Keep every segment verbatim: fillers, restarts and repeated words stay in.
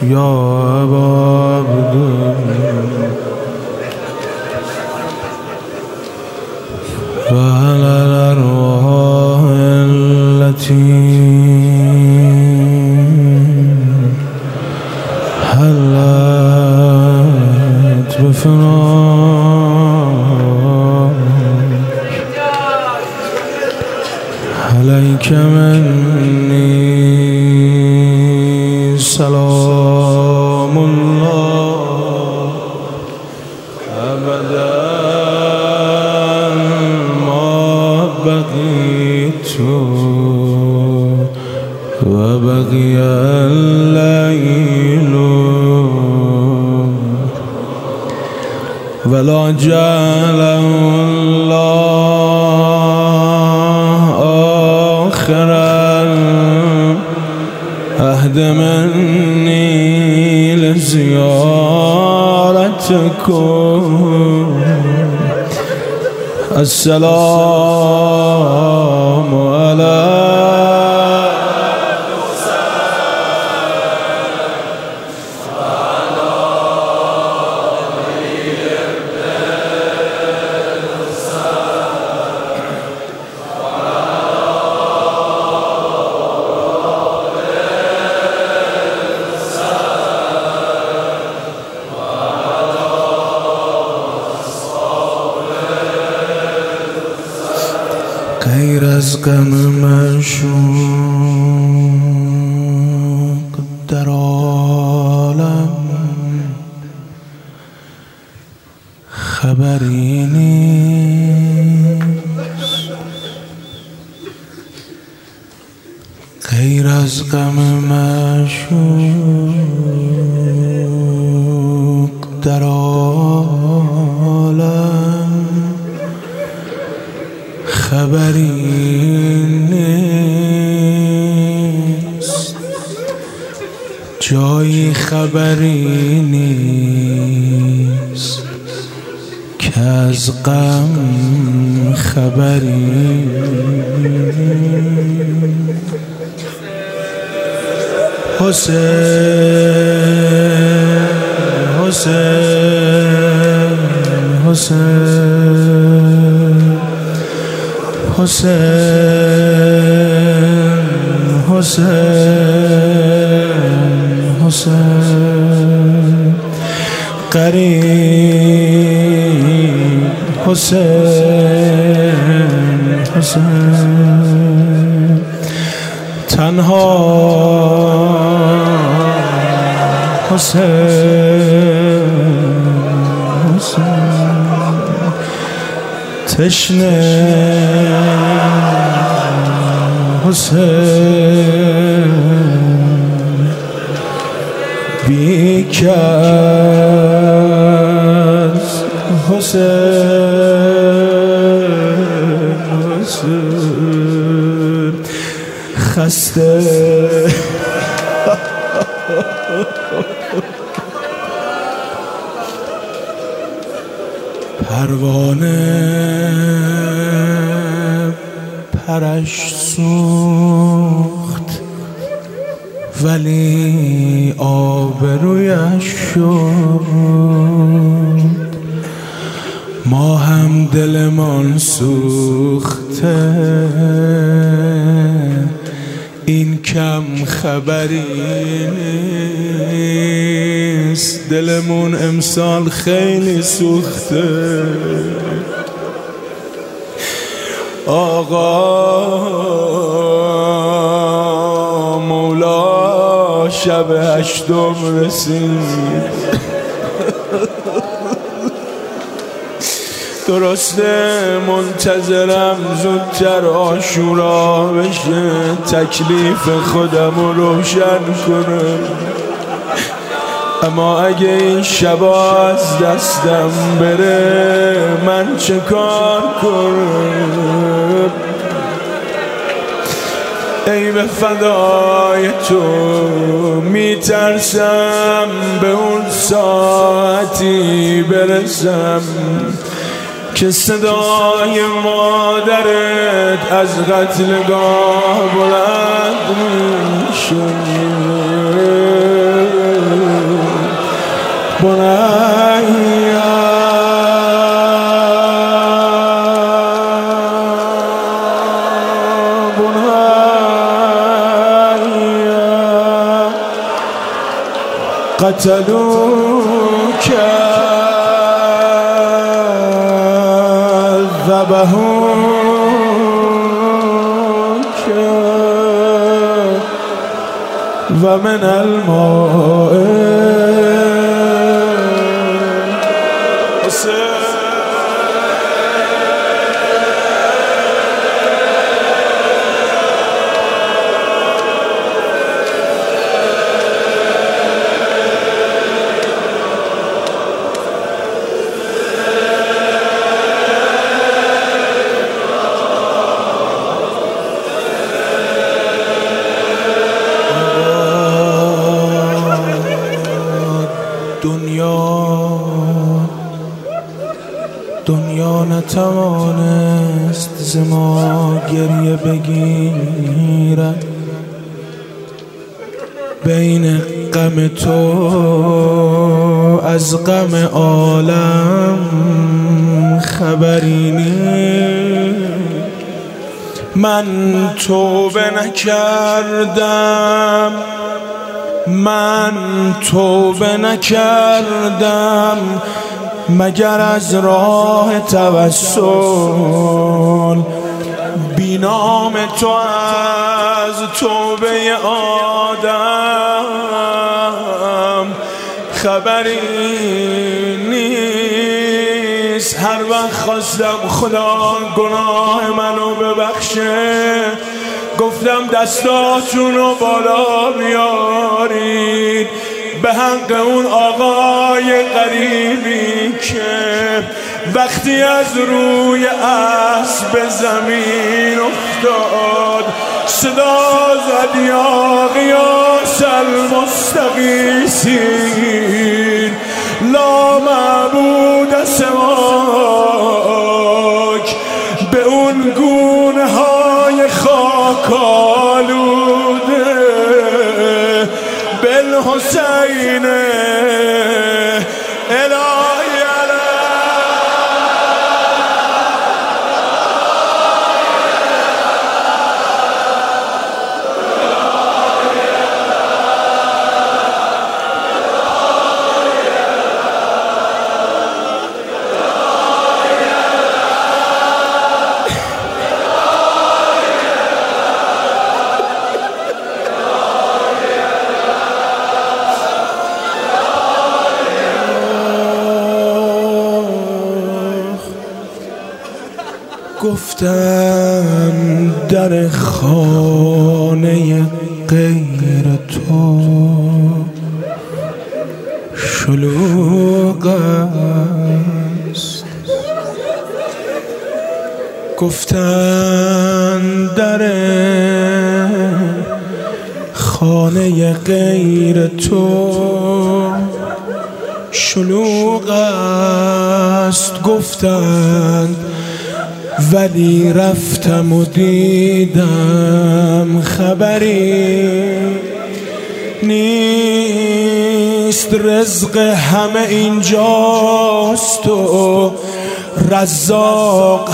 یا ابا عبدالله و علی الارواح التي حلت بفراق عليك مني سلام الله أبدا ما بقيت وبقي الليل ولا جعله الله آخر العهد مني لزيارتكم السلام عليكم غیر از غم معشوق در عالم خبری نیست، غیر از غم معشوق در عالم خبری نیست، جایی خبری نیست که از غم خبری. حسین حسین حسین حسین حسین حسین قریب حسین حسین تنها حسین حسین تشنه حسین بیکس حسین حسین خسته پروانه پرش سوخت ولی آبرویش شد، ما هم دلمان سوخته این کم خبری نیست، دلمون امسال خیلی سوخته. آقا مولا شب هشتم رسید، درسته منتظرم زودتر عاشورا بشه تکلیف خودم رو روشن کنم، اما اگه این شبا از دستم بره من چه کار کنم؟ ای به فدای تو میترسم به اون ساعتی برسم که صدای مادرت از قتلگاه بلند میشه. بنیا قتلوك ذبحوك ومن الماء دنیا نتوانست ز ما گریه بگیرد، بین غم تو از غم عالم خبری نیست. من توبه نکردم، من توبه نکردم مگر از راه توسل، بی نام تو از توبه آدم خبری نیست. هر وقت خواستم خدا گناه منو ببخشه گفتم دستاتونو بالا بیارید به حق اون آقای غریبی که وقتی از روی اسب زمین افتاد صدا زد یا غیاث المستغیثین لا معبود سواک، به اون گونه های خاک آلوده بالحسین الهی گفتن در خانه غیر تو شلوغ است، گفتن در خانه غیر تو شلوغ است، گفتن ولی رفتم و دیدم خبری نیست. رزق همه اینجاست و رزاق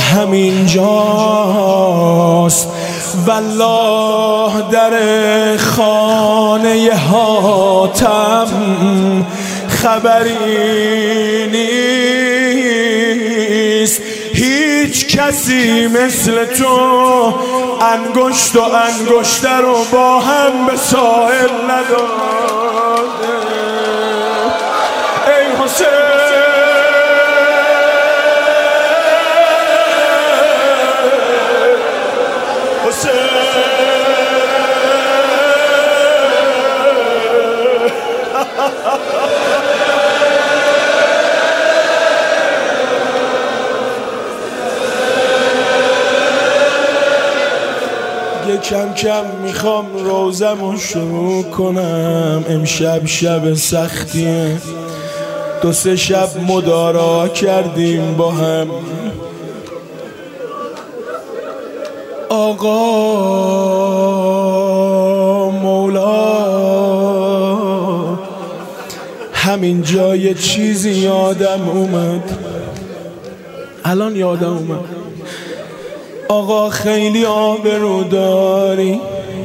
همینجاست، والله در خانه حاتم خبری نیست. هیچ کسی مثل تو انگشت و انگشتر رو با هم به ساحل نداده. ای حسین حسین کم کم میخوام روزمو شروع کنم. امشب شب سختیه، دو سه شب مدارا کردیم با هم. آقا مولا همین جای چیزی یادم اومد، الان یادم اومد. آقا خیلی آبرو داری،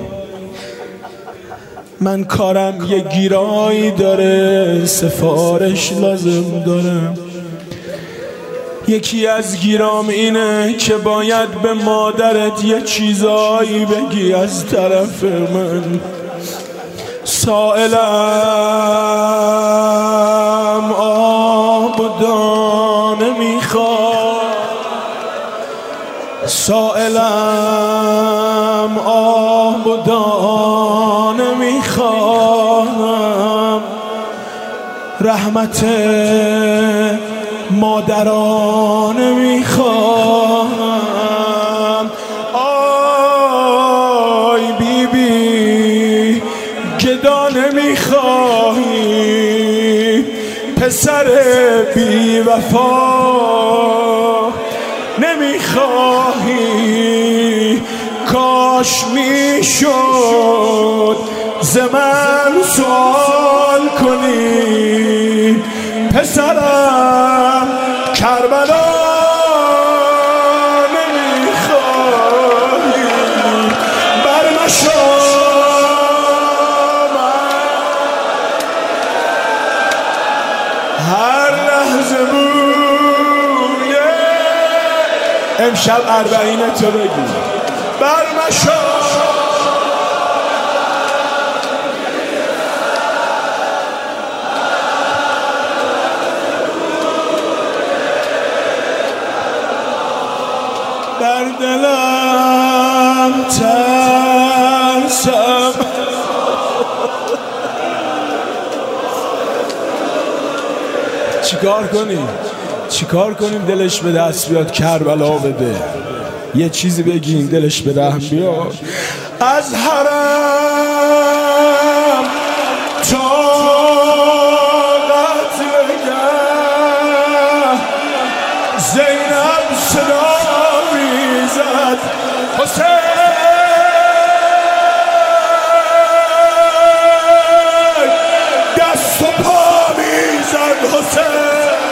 من کارم یه گیرایی داره، سفارش لازم دارم. یکی از گیرام اینه که باید به مادرت یه چیزایی بگی از طرف من. سائلم آب و دانه میخواد، سائلم آب و دانه میخوام، رحمت مادرانه میخوام. آی بی بی گدانه میخواهی، پسر بی وفا نمیخواهی. کاش میشد ز من سوال کنی، پسرم کربلا نمیخواهی. برمشو هر لحظه بویه امشب اربعین تو بگی. برمشو بر دلم ترسم، چیکار کنیم چیکار کنیم دلش به دست بیاد کربلا بده، یه چیزی بگیم دلش به رحم بیاد. از حرم تا قتلگاه زینب صدا میزد، حسین دست و پا میزد، حسین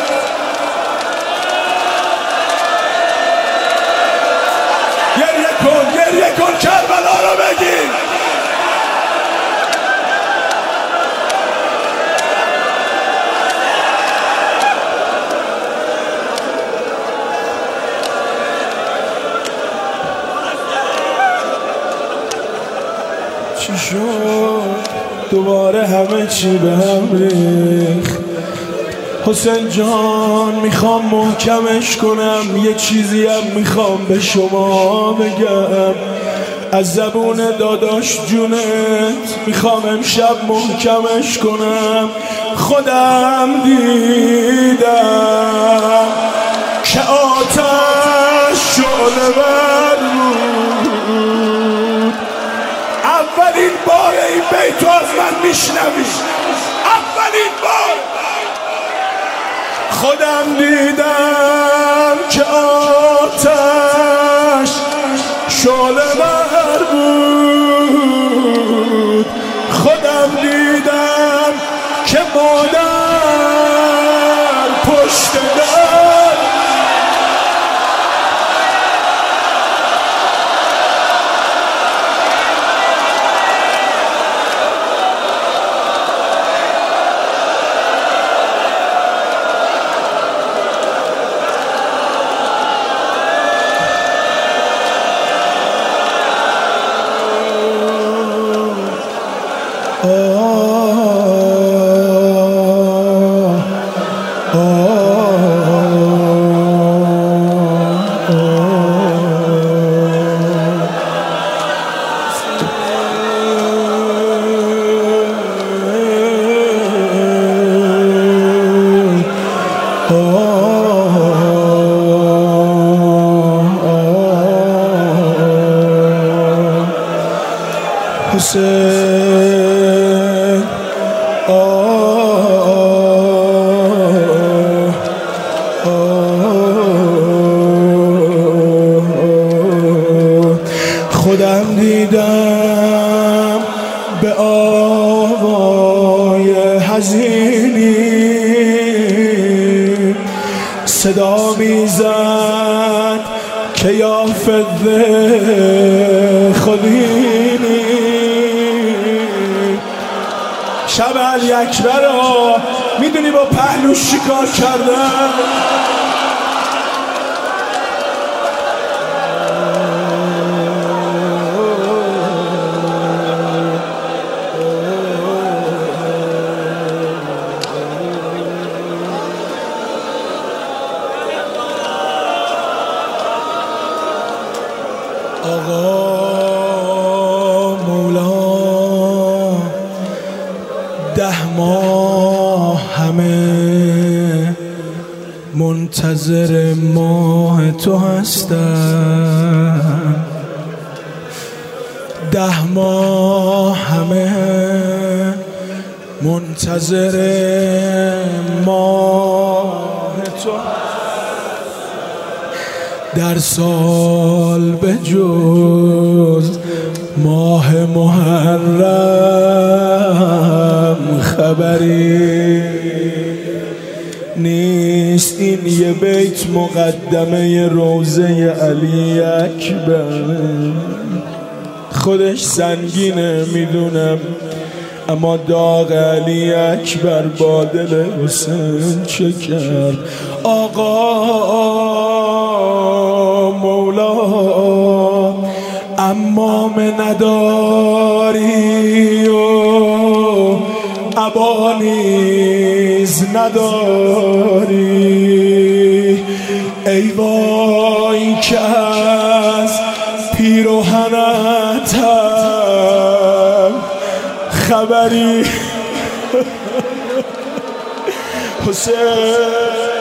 گریه کن گریه کن کربلا رو بگیر. چی شد دوباره همه چی به هم ریخت؟ حسین جان میخوام محکمش کنم، یه چیزی هم میخوام به شما بگم از زبون داداش جونت، میخوام امشب محکمش کنم. خودم دیدم که آتش شعله ور بود، اولین بار این بیتو از من میشنوی، اولین بار. خودم دیدم که آتش شعله ور بود، خودم دیدم که مادر پشت در حسین آه خودم دیدم به آوای حزینیم صدا میزد که یا فده خودینی شب علی اکبر ها میدونی با پهلوش چیکار کردن؟ آقا مولا ده ماه همه منتظر ماه تو هستم، ده ماه همه منتظر ماه تو در سال به جز ماه محرم خبری نیست. این یه بیت مقدمه روضه علی اکبر، خودش سنگینه میدونم، اما داغ علی اکبر با دل حسین چه کرد. آقا مولا امام نداری و عبا نیز نداری، ای وای که از پیراهنتم خبری. حسین